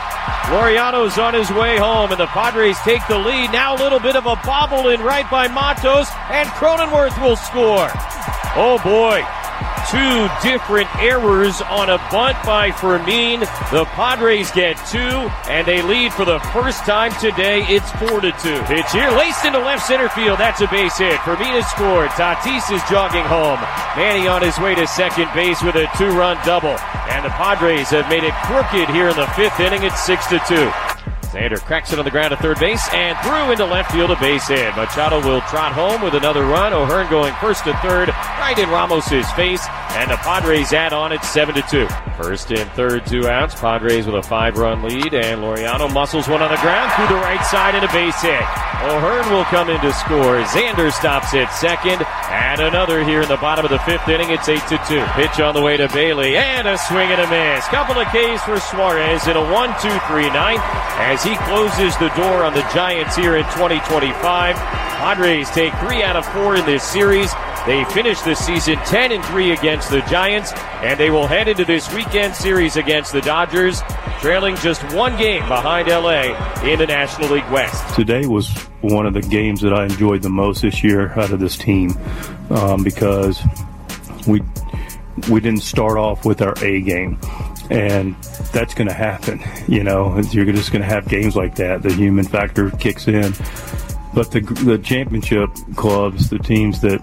Laureano's on his way home, and the Padres take the lead. Now a little bit of a bobble in right by Matos, and Cronenworth will score. Oh, boy. Two different errors on a bunt by Fermin. The Padres get two, and they lead for the first time today. It's 4-2. Pitch here, laced into left center field. That's a base hit. Fermin has scored. Tatis is jogging home. Manny on his way to second base with a 2-run double. And the Padres have made it crooked here in the fifth inning. It's 6-2. Xander cracks it on the ground to third base and through into left field, a base hit. Machado will trot home with another run. O'Hearn going first to third, right in Ramos's face, and the Padres add on at 7-2. First and third, 2 outs. Padres with a 5-run lead, and Laureano muscles one on the ground through the right side and a base hit. O'Hearn will come in to score. Xander stops at second, and another here in the bottom of the fifth inning. It's 8-2. Pitch on the way to Bailey, and a swing and a miss. Couple of Ks for Suarez in a 1-2-3 ninth as he closes the door on the Giants here in 2025. Padres take 3 out of 4 in this series. They finish this season 10-3 against the Giants, and they will head into this weekend series against the Dodgers, trailing just 1 game behind LA in the National League West.
Today was one of the games that I enjoyed the most this year out of this team because we didn't start off with our A game. And that's going to happen, you know. You're just going to have games like that. The human factor kicks in. But the championship clubs, the teams that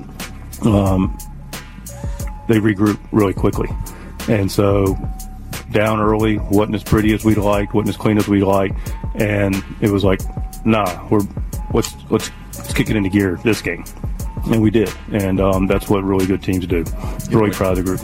they regroup really quickly. And so down early wasn't as pretty as we'd liked, wasn't as clean as we'd liked. And it was like, nah, let's kick it into gear this game. And we did. And that's what really good teams do. Really proud of the group.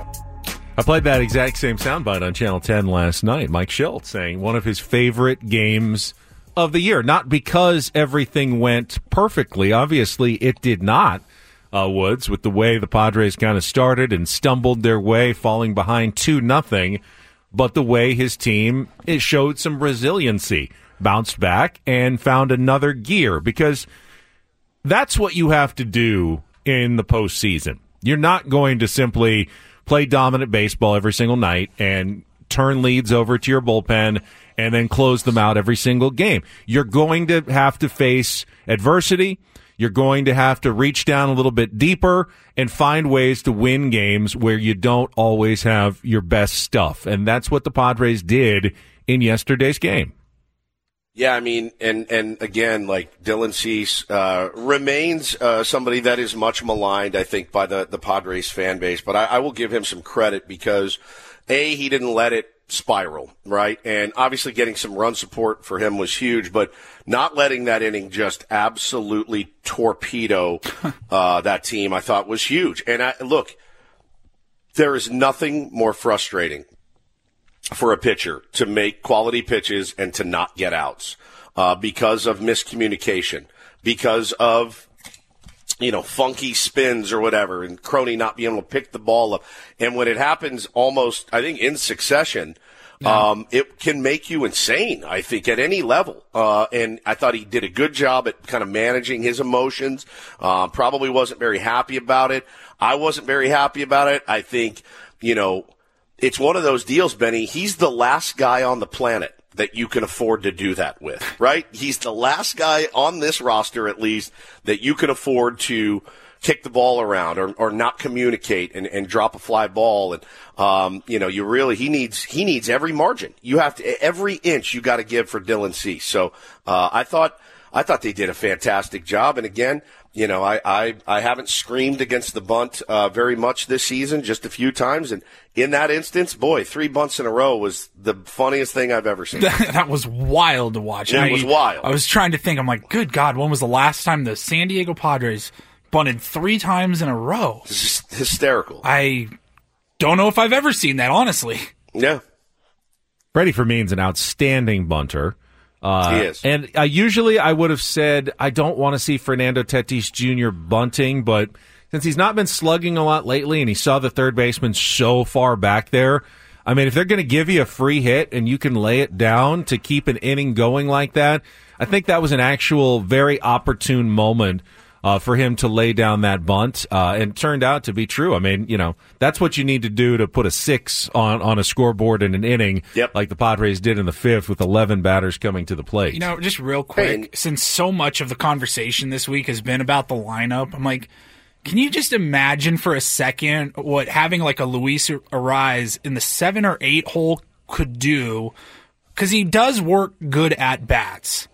I played that exact same soundbite on Channel 10 last night. Mike Schultz saying one of his favorite games of the year. Not because everything went perfectly. Obviously, it did not, Woods, with the way the Padres kind of started and stumbled their way, falling behind 2-0. But the way his team, it showed some resiliency, bounced back, and found another gear. Because that's what you have to do in the postseason. You're not going to simply play dominant baseball every single night and turn leads over to your bullpen and then close them out every single game. You're going to have to face adversity. You're going to have to reach down a little bit deeper and find ways to win games where you don't always have your best stuff. And that's what the Padres did in yesterday's game.
Yeah, I mean, and again, like Dylan Cease remains somebody that is much maligned, I think, by the Padres fan base. But I will give him some credit because, A, he didn't let it spiral, right? And obviously getting some run support for him was huge, but not letting that inning just absolutely torpedo that team, I thought was huge. And look, there is nothing more frustrating for a pitcher to make quality pitches and to not get outs because of miscommunication, because of, funky spins or whatever, and Croney not being able to pick the ball up. And when it happens almost, I think, in succession, it can make you insane, I think, at any level. And I thought he did a good job at kind of managing his emotions. Probably wasn't very happy about it. I wasn't very happy about it. I think, it's one of those deals, Benny. He's the last guy on the planet that you can afford to do that with, right? He's the last guy on this roster, at least, that you can afford to kick the ball around or not communicate and drop a fly ball. And, he needs every margin. You have to, every inch you got to give for Dylan Cease. So, I thought they did a fantastic job. And again, I haven't screamed against the bunt very much this season, just a few times. And in that instance, boy, 3 bunts in a row was the funniest thing I've ever seen.
That was wild to watch.
It was wild.
I was trying to think, I'm like, good God, when was the last time the San Diego Padres bunted 3 times in a row?
This is hysterical.
I don't know if I've ever seen that, honestly.
Yeah.
Freddie Fermin's an outstanding bunter.
He is.
And usually I would have said I don't want to see Fernando Tatis Jr. bunting, but since he's not been slugging a lot lately and he saw the third baseman so far back there, I mean, if they're going to give you a free hit and you can lay it down to keep an inning going like that, I think that was an actual very opportune moment for him to lay down that bunt, and it turned out to be true. I mean, that's what you need to do to put a 6 on a scoreboard in an inning, like the Padres did in the 5th with 11 batters coming to the plate.
Just real quick, since so much of the conversation this week has been about the lineup, I'm like, can you just imagine for a second what having like a Luis Arraez in the 7 or 8 hole could do? Because he does work good at bats,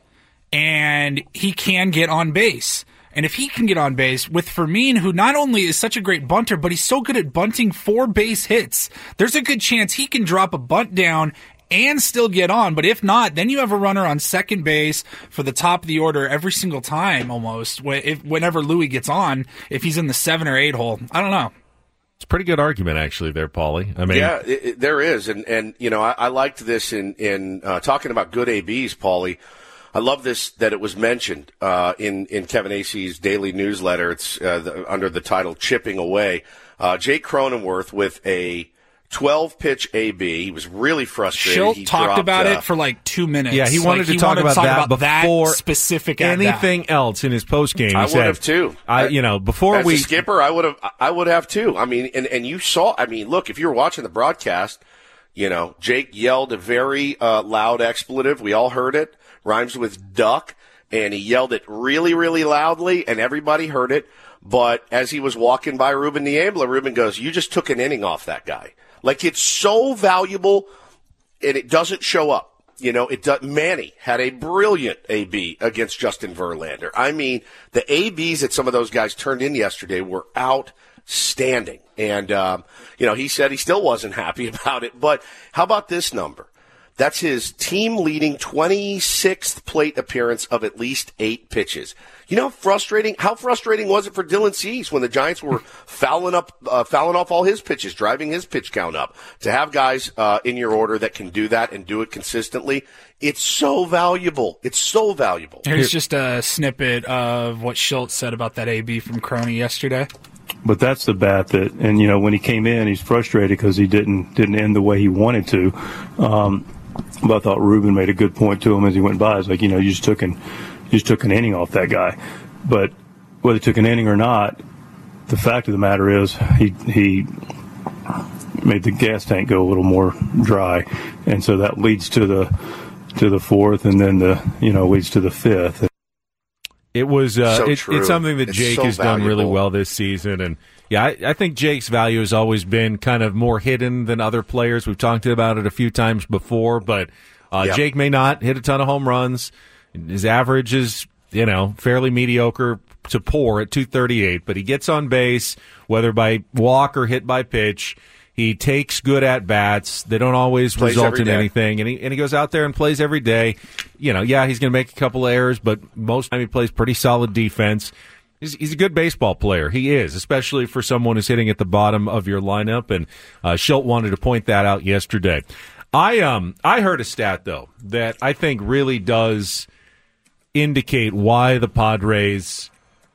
and he can get on base. And if he can get on base with Fermin, who not only is such a great bunter, but he's so good at bunting 4 base hits, there's a good chance he can drop a bunt down and still get on. But if not, then you have a runner on second base for the top of the order every single time almost, whenever Louis gets on, if he's in the 7 or 8 hole. I don't know.
It's a pretty good argument, actually, there, Paulie. I mean,
yeah, there is. And I liked this in talking about good ABs, Paulie. I love this that it was mentioned in Kevin Acey's daily newsletter. It's under the title "Chipping Away." Jake Cronenworth with a 12-pitch AB. He was really frustrated.
Schilt talked about it for like 2 minutes.
Yeah, he wanted to talk about that before
specific
anything else in his postgame.
I would have too.
Before
as a skipper, I would have too. I mean, and you saw. I mean, look, if you were watching the broadcast, Jake yelled a very loud expletive. We all heard it. Rhymes with duck, and he yelled it really, really loudly, and everybody heard it. But as he was walking by Ruben Niebla, Ruben goes, "You just took an inning off that guy." Like, it's so valuable, and it doesn't show up. Manny had a brilliant AB against Justin Verlander. I mean, the ABs that some of those guys turned in yesterday were outstanding. And, he said he still wasn't happy about it. But how about this number? That's his team-leading 26th plate appearance of at least 8 pitches. How frustrating was it for Dylan Cease when the Giants were fouling off all his pitches, driving his pitch count up? To have guys in your order that can do that and do it consistently, it's so valuable. It's so valuable.
Here's just a snippet of what Schultz said about that AB from Crony yesterday.
But that's the bat that, and when he came in, he's frustrated because he didn't end the way he wanted to. But I thought Ruben made a good point to him as he went by. It's like, you just took an inning off that guy. But whether he took an inning or not, the fact of the matter is he made the gas tank go a little more dry, and so that leads to the fourth, and then leads to the fifth.
It was it's something that Jake has done really well this season, and yeah, I think Jake's value has always been kind of more hidden than other players. We've talked about it a few times before, but Jake may not hit a ton of home runs. His average is, fairly mediocre to poor at 238, but he gets on base, whether by walk or hit by pitch. He takes good at-bats. They don't always result in anything, and he goes out there and plays every day. He's going to make a couple of errors, but most of the time he plays pretty solid defense. He's a good baseball player. He is, especially for someone who's hitting at the bottom of your lineup, and Schultz wanted to point that out yesterday. I heard a stat, though, that I think really does indicate why the Padres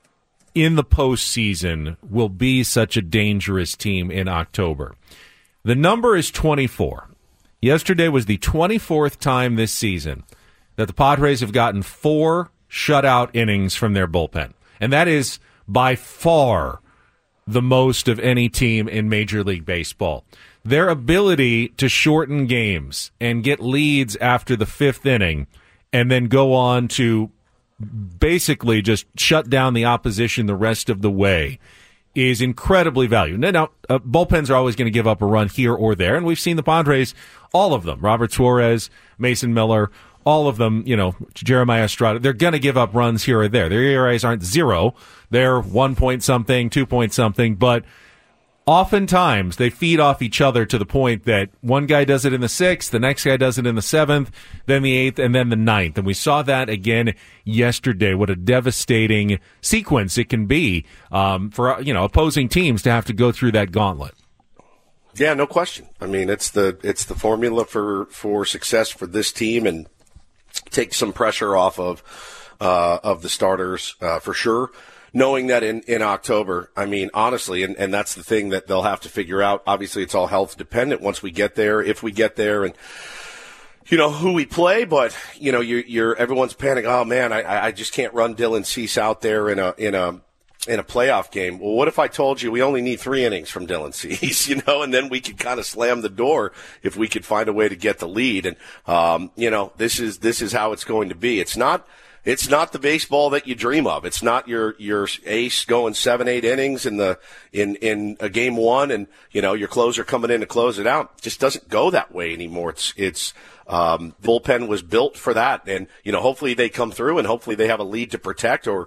in the postseason will be such a dangerous team in October. The number is 24. Yesterday was the 24th time this season that the Padres have gotten 4 shutout innings from their bullpen. And that is by far the most of any team in Major League Baseball. Their ability to shorten games and get leads after the 5th inning and then go on to basically just shut down the opposition the rest of the way is incredibly valuable. Now, bullpens are always going to give up a run here or there, and we've seen the Padres, all of them, Robert Suarez, Mason Miller, all of them, Jeremiah Estrada, they're going to give up runs here or there. Their ERAs aren't 0. They're 1 point something, 2 point something, but oftentimes they feed off each other to the point that one guy does it in the 6th, the next guy does it in the 7th, then the 8th, and then the 9th. And we saw that again yesterday. What a devastating sequence it can be for opposing teams to have to go through that gauntlet.
Yeah, no question. I mean, it's the formula for success for this team, and take some pressure off of the starters for sure. Knowing that in October, I mean, honestly, and that's the thing that they'll have to figure out. Obviously, it's all health dependent once we get there, if we get there, and who we play. But you're everyone's panicking. Oh man, I just can't run Dylan Cease out there in a playoff game. Well, what if I told you we only need 3 innings from Dylan Cease, and then we could kind of slam the door if we could find a way to get the lead. And this is how it's going to be. It's not the baseball that you dream of. It's not your ace going 7-8 innings in a game one, and your closer coming in to close it out. It just doesn't go that way anymore. It's bullpen was built for that, and hopefully they come through, and hopefully they have a lead to protect, or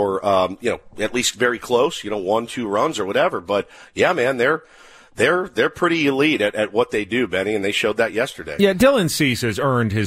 at least very close, 1-2 runs or whatever. But yeah, man, they're pretty elite at what they do, Benny, and they showed that yesterday.
Yeah, Dylan Cease has earned his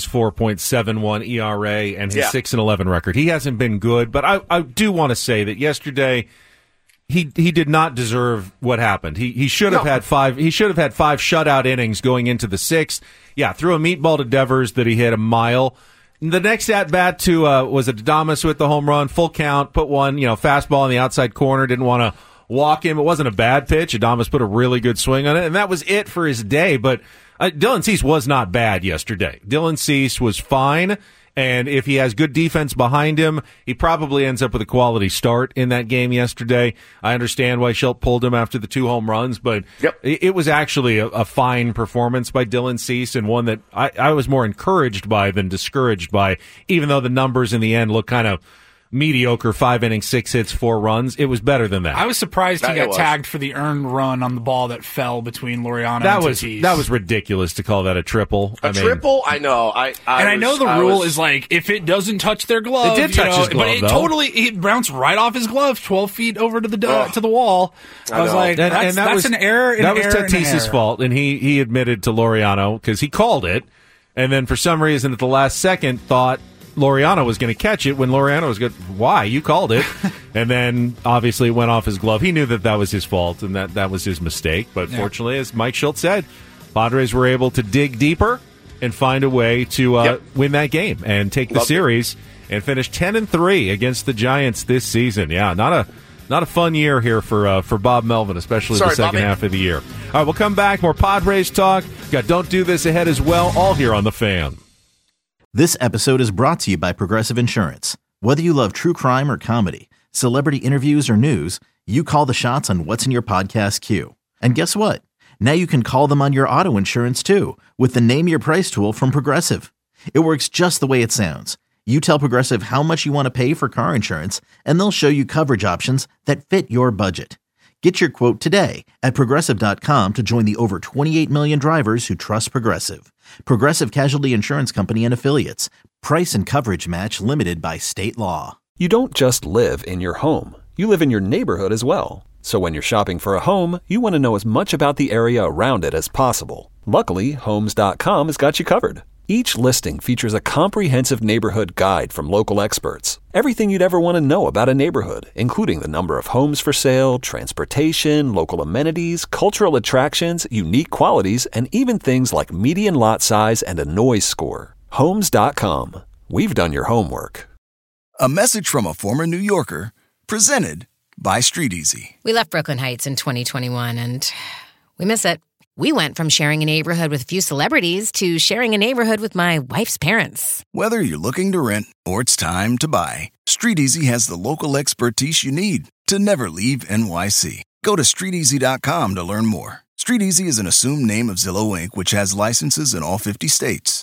4.71 ERA and his 6-11 record. He hasn't been good, but I do want to say that yesterday he did not deserve what happened. He should have had 5. He should have had 5 shutout innings going into the 6th. Yeah, threw a meatball to Devers that he hit a mile. The next at bat to was Adames with the home run, full count, put one, fastball in the outside corner, didn't want to walk him. It wasn't a bad pitch. Adames put a really good swing on it, and that was it for his day. But Dylan Cease was not bad yesterday. Dylan Cease was fine, and if he has good defense behind him, he probably ends up with a quality start in that game yesterday. I understand why Shildt pulled him after the 2 home runs, but it was actually a fine performance by Dylan Cease, and one that I was more encouraged by than discouraged by, even though the numbers in the end look kind of mediocre. 5 innings, 6 hits, 4 runs. It was better than that.
I was surprised he got tagged for the earned run on the ball that fell between Laureano and Tatis.
That was ridiculous to call that a triple.
Triple? I know.
I know the rule is like, if it doesn't touch their glove,
it did touch his glove,
but it bounced right off his glove, 12 feet over to the wall. I was like, that's an error.
That was Tatis's fault, and he admitted to Laureano because he called it, and then for some reason at the last second thought Laureano was going to catch it when Laureano was good. Why? You called it. And then, obviously, it went off his glove. He knew that was his fault and that was his mistake. But fortunately, as Mike Shildt said, Padres were able to dig deeper and find a way to win that game and take the series and finish 10-3 against the Giants this season. Yeah, not a fun year here for Bob Melvin, especially the second half of the year. All right, we'll come back. More Padres talk. Got Don't Do This ahead as well, all here on The Fan.
This episode is brought to you by Progressive Insurance. Whether you love true crime or comedy, celebrity interviews or news, you call the shots on what's in your podcast queue. And guess what? Now you can call them on your auto insurance too with the Name Your Price tool from Progressive. It works just the way it sounds. You tell Progressive how much you want to pay for car insurance, and they'll show you coverage options that fit your budget. Get your quote today at Progressive.com to join the over 28 million drivers who trust Progressive. Progressive Casualty Insurance Company and Affiliates. Price and coverage match limited by state law.
You don't just live in your home. You live in your neighborhood as well. So when you're shopping for a home, you want to know as much about the area around it as possible. Luckily, Homes.com has got you covered. Each listing features a comprehensive neighborhood guide from local experts. Everything you'd ever want to know about a neighborhood, including the number of homes for sale, transportation, local amenities, cultural attractions, unique qualities, and even things like median lot size and a noise score. Homes.com. We've done your homework.
A message from a former New Yorker, presented by StreetEasy.
We left Brooklyn Heights in 2021, and we miss it. We went from sharing a neighborhood with a few celebrities to sharing a neighborhood with my wife's parents.
Whether you're looking to rent or it's time to buy, StreetEasy has the local expertise you need to never leave NYC. Go to StreetEasy.com to learn more. StreetEasy is an assumed name of Zillow Inc., which has licenses in all 50 states.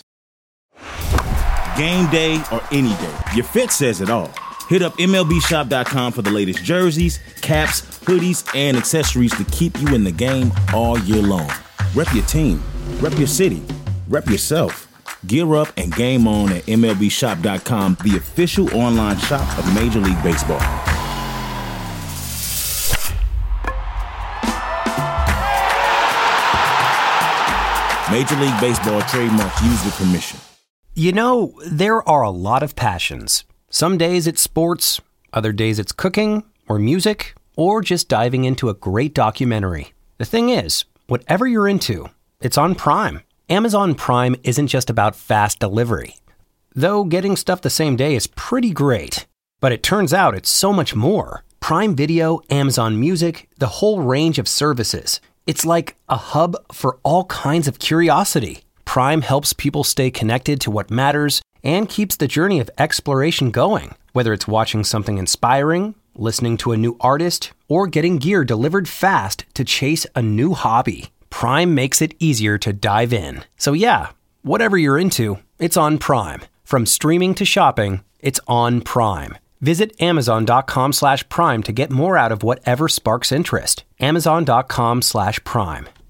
Game day or any day, your fit says it all. Hit up MLBshop.com for the latest jerseys, caps, hoodies, and accessories to keep you in the game all year long. Rep your team, rep your city, rep yourself. Gear up and game on at MLBshop.com, the official online shop of Major League Baseball. Major League Baseball trademarks used with permission.
You know, there are a lot of passions. Some days it's sports, other days it's cooking or music, or just diving into a great documentary. The thing is, whatever you're into, it's on Prime. Amazon Prime isn't just about fast delivery. Though getting stuff the same day is pretty great. But it turns out it's so much more. Prime Video, Amazon Music, the whole range of services. It's like a hub for all kinds of curiosity. Prime helps people stay connected to what matters and keeps the journey of exploration going. Whether it's watching something inspiring, listening to a new artist, or getting gear delivered fast to chase a new hobby, Prime makes it easier to dive in. So yeah, whatever you're into, it's on Prime. From streaming to shopping, it's on Prime. Visit Amazon.com/Prime to get more out of whatever sparks interest. Amazon.com/Prime.